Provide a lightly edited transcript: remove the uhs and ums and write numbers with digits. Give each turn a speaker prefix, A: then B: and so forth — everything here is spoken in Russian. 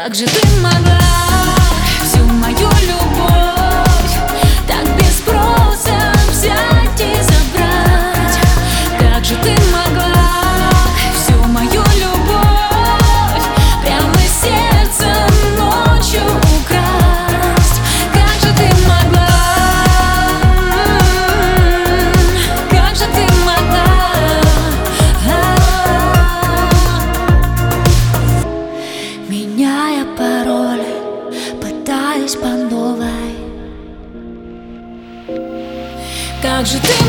A: Как же ты могла всю мою любовь так без спроса взять и забрать? Как же ты могла всю мою любовь прямо сердцем ночью украсть? Как же ты могла? Как же ты могла? Меняя пароли, пытаясь по новой. Как же ты